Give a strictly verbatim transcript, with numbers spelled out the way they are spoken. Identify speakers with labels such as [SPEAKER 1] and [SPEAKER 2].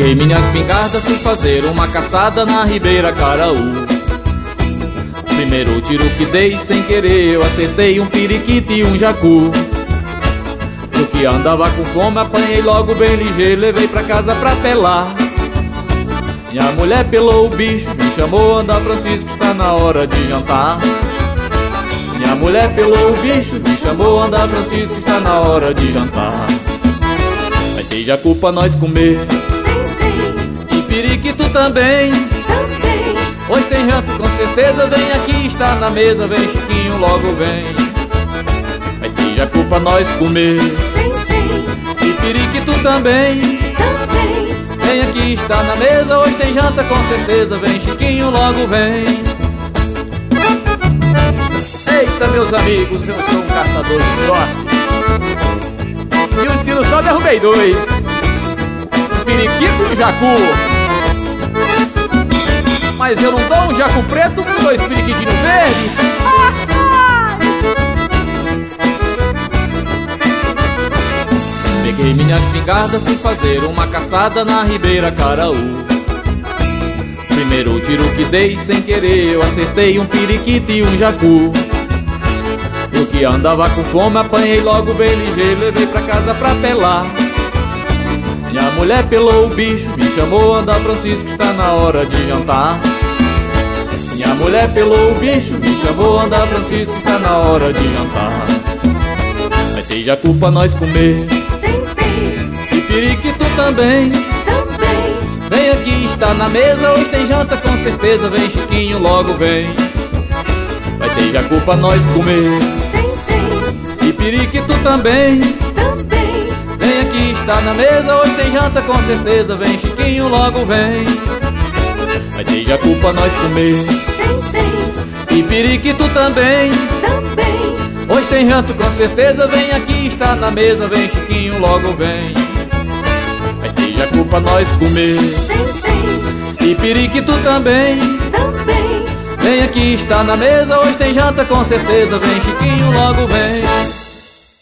[SPEAKER 1] Peguei minha espingarda, fui fazer uma caçada na Ribeira Caraú. Primeiro tiro que dei, sem querer eu acertei um periquito e um jacu. Eu que andava com fome, apanhei logo bem ligeiro, levei pra casa pra pelar. Minha mulher pelou o bicho, me chamou, anda Francisco, está na hora de jantar. Minha mulher pelou o bicho, me chamou, anda Francisco, está na hora de jantar. Vai ter jacu pra nós comer, e periquito também. Hoje tem janta com certeza, vem aqui, está na mesa, vem Chiquinho, logo vem. Vai ter jacu pra nós comer, e periquito também. Vem aqui, está na mesa, hoje tem janta com certeza, vem Chiquinho, logo vem. Eita, meus amigos, eu sou um caçador de sorte, e um tiro só derrubei dois, um periquito e um jacu. Mas eu não dou um jacu preto com dois periquitinhos verdes. Peguei minha espingarda, fui fazer uma caçada na Ribeira Caraú. Primeiro tiro que dei, sem querer eu acertei um periquito e um jacu. Eu que andava com fome, apanhei logo bem ligeiro, levei pra casa pra pelar. Minha mulher pelou o bicho, me chamou, anda Francisco, está na hora de jantar. Minha mulher pelou o bicho, me chamou, anda Francisco, está na hora de jantar. Vai ter jacu pra nós comer, e periquito também. Vem aqui, está na mesa, hoje tem janta com certeza, vem Chiquinho, logo vem. Vai ter jacu pra nós comer, e periquito também. Vem aqui, está na mesa, hoje tem janta com certeza, vem Chiquinho, logo vem. Vai ter jacu pra nós comer, e periquito também. Hoje tem janta com certeza, vem aqui, está na mesa, vem Chiquinho, logo vem. Vai ter jacu pra nós comer, e periquito também. Vem aqui, está na mesa, hoje tem janta com certeza, vem Chiquinho, logo vem.